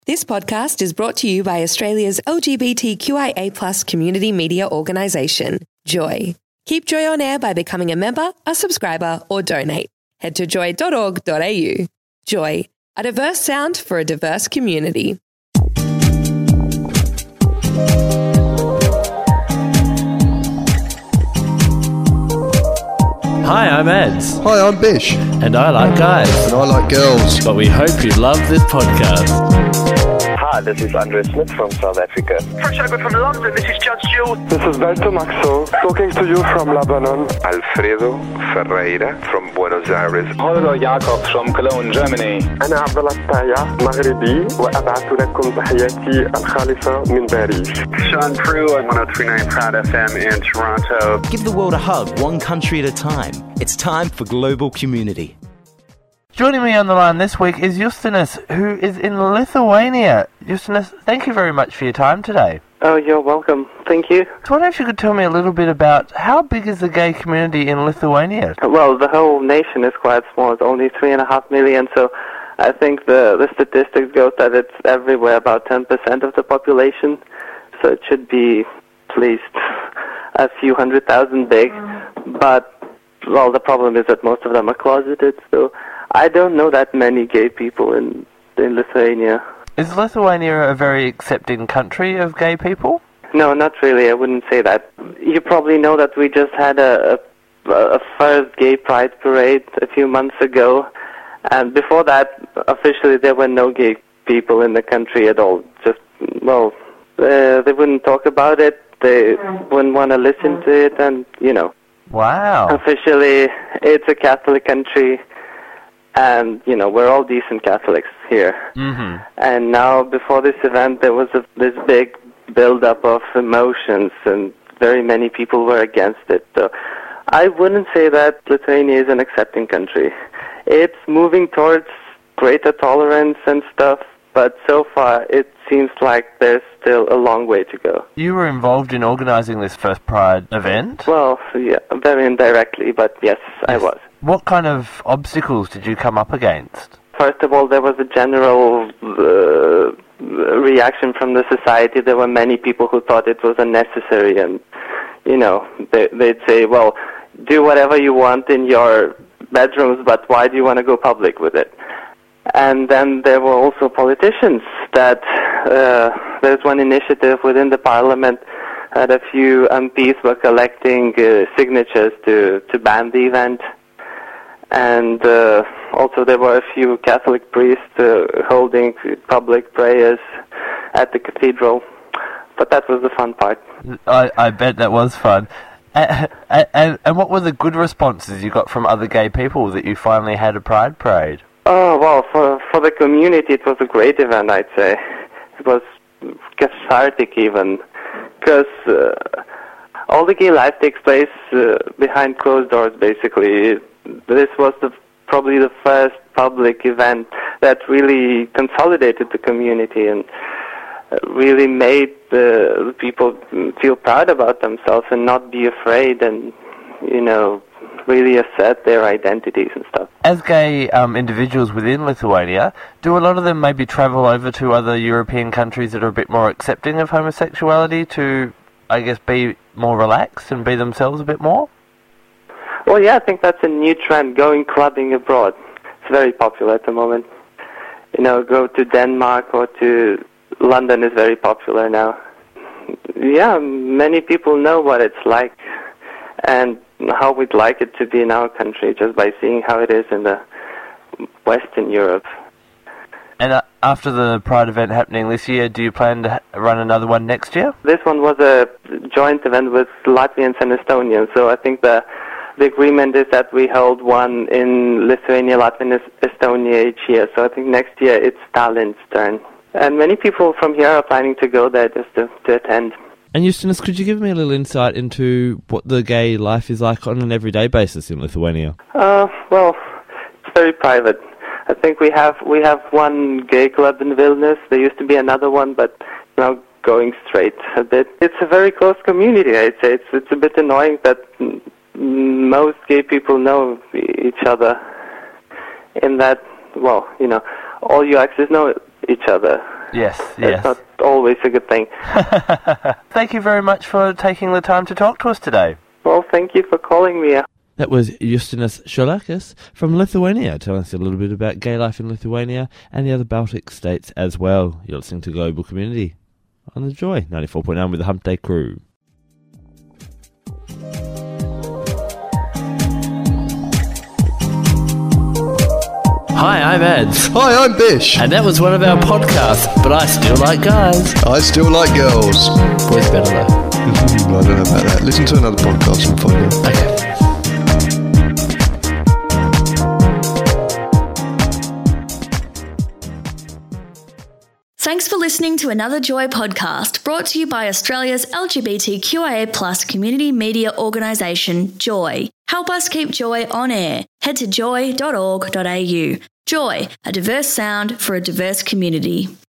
This podcast is brought to you by Australia's LGBTQIA+ community media organisation, Joy. Keep Joy on air by becoming a member, a subscriber, or donate. Head to joy.org.au. Joy, a diverse sound for a diverse community. Hi, I'm Eds. Hi, I'm Bish. And I like guys. And I like girls. But we hope you love this podcast. Hi, this is Andre Smith from South Africa. Fresh over from London, this is Judge Jules. This is Balto Maxo, talking to you from Lebanon. Alfredo Ferreira from Buenos Aires. Holger Jakob from Cologne, Germany. أنا عبد الله الطايع مغربي وأبعث لكم تحياتي الخالصة من باريس. Sean Prue on 103.9 Proud FM in Toronto. Give the world a hug, one country at a time. It's time for Global Community. Joining me on the line this week is Justinas, who is in Lithuania. Justinas, thank you very much for your time today. Oh, you're welcome. Thank you. So I wonder if you could tell me a little bit about how big is the gay community in Lithuania? Well, the whole nation is quite small. It's only 3.5 million, so I think the statistics go that it's everywhere about 10% of the population. So it should be at least a few 100,000 big. But, well, the problem is that most of them are closeted, so I don't know that many gay people in Lithuania. Is Lithuania a very accepting country of gay people? No, not really. I wouldn't say that. You probably know that we just had a first gay pride parade a few months ago. And before that, officially, there were no gay people in the country at all. Just, well, they wouldn't talk about it. They wouldn't want to listen to it. And, you know. Wow. Officially, it's a Catholic country. And, you know, we're all decent Catholics here. Mm-hmm. And now, before this event, there was this big build-up of emotions, and very many people were against it. So I wouldn't say that Lithuania is an accepting country. It's moving towards greater tolerance and stuff, but so far it seems like there's still a long way to go. You were involved in organising this first Pride event? Well, yeah, very indirectly, but yes, I was. What kind of obstacles did you come up against? First of all, there was a general reaction from the society. There were many people who thought it was unnecessary, and, you know, they'd say, well, do whatever you want in your bedrooms, but why do you want to go public with it? And then there were also politicians that there's one initiative within the parliament that a few MPs were collecting signatures to ban the event. And also there were a few Catholic priests holding public prayers at the cathedral. But that was the fun part. I bet that was fun. And what were the good responses you got from other gay people that you finally had a pride parade? Oh, well, for the community it was a great event, I'd say. It was cathartic even, because all the gay life takes place behind closed doors, basically. This was probably the first public event that really consolidated the community and really made the people feel proud about themselves and not be afraid and, you know, really assert their identities and stuff. As gay individuals within Lithuania, do a lot of them maybe travel over to other European countries that are a bit more accepting of homosexuality to, I guess, be more relaxed and be themselves a bit more? Well, yeah, I think that's a new trend, going clubbing abroad. It's very popular at the moment. You know, go to Denmark or to London is very popular now. Yeah, many people know what it's like and how we'd like it to be in our country just by seeing how it is in the Western Europe. And after the Pride event happening this year, do you plan to run another one next year? This one was a joint event with Latvians and Estonians, so I think the agreement is that we hold one in Lithuania, Latvia, and Estonia each year. So I think next year it's Tallinn's turn. And many people from here are planning to go there just to attend. And Justinas, could you give me a little insight into what the gay life is like on an everyday basis in Lithuania? Well, it's very private. I think we have one gay club in Vilnius. There used to be another one, but now going straight a bit. It's a very close community, I'd say. It's a bit annoying that most gay people know each other in that, well, you know, all your exes know each other. Yes, That's not always a good thing. Thank you very much for taking the time to talk to us today. Well, thank you for calling me. That was Justinas Šolakis from Lithuania, telling us a little bit about gay life in Lithuania and the other Baltic states as well. You're listening to Global Community on the Joy 94.9 with the Hump Day crew. Hi, I'm Eds. Hi, I'm Bish. And that was one of our podcasts, but I still like guys. I still like girls. Boys better though. I don't know about that. Listen to another podcast and find out. Okay. Thanks for listening to another Joy podcast brought to you by Australia's LGBTQIA+ community media organisation, Joy. Help us keep Joy on air. Head to joy.org.au. Joy, a diverse sound for a diverse community.